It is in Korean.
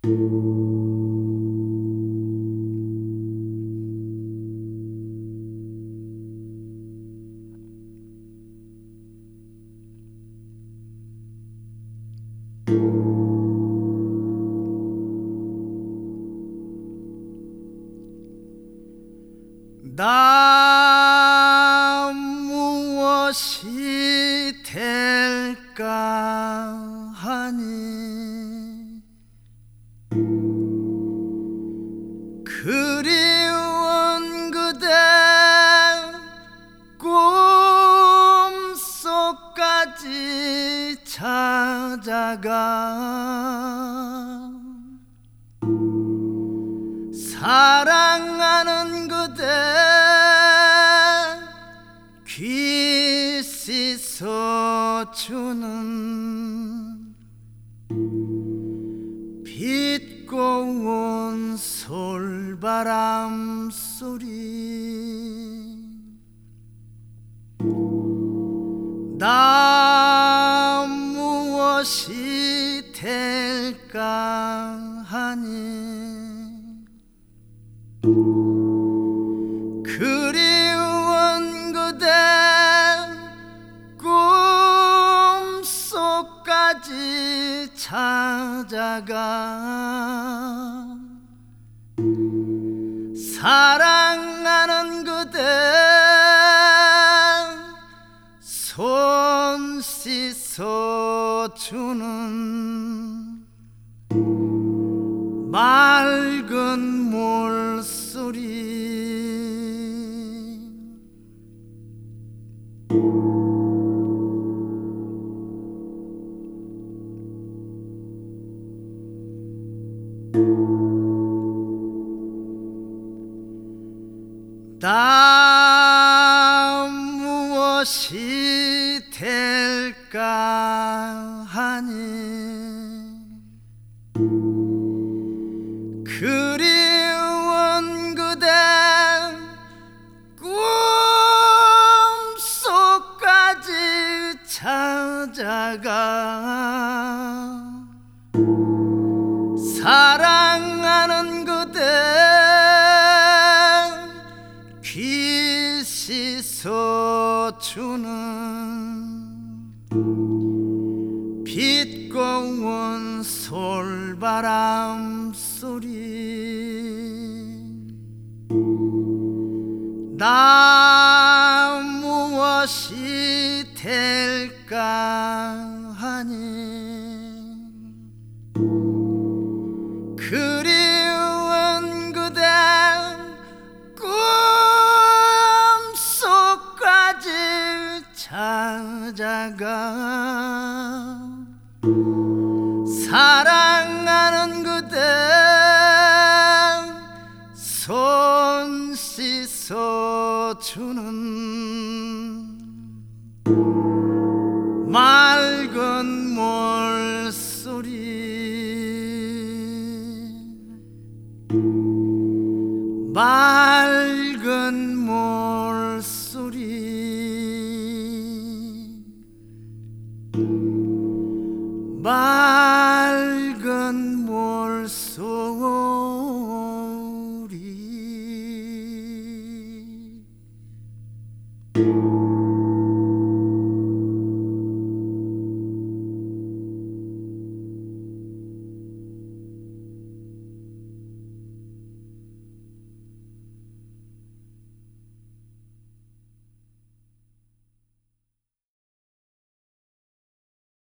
나 무엇이 될까 하니 그리운 그대 꿈속까지 찾아가 사랑하는 그대 귀 씻어주는 빛 고운 솔바람 소리 나 무엇이 될까 하니 그리운 그대 꿈속까지 찾아가 사랑하는 그대 손 씻어주는 맑은 물소리 나 무엇이 될까 하니 그리운 그대 꿈속까지 찾아가 사랑하는 그대 귀 씻어주는 빛 고운 솔바람 소리 나 무엇이 될까 하니 그리운 그대 꿈속까지 찾아가 사랑하는 그대 손 씻어주는 맑은 물소리 맑은 물소리 맑은 물소리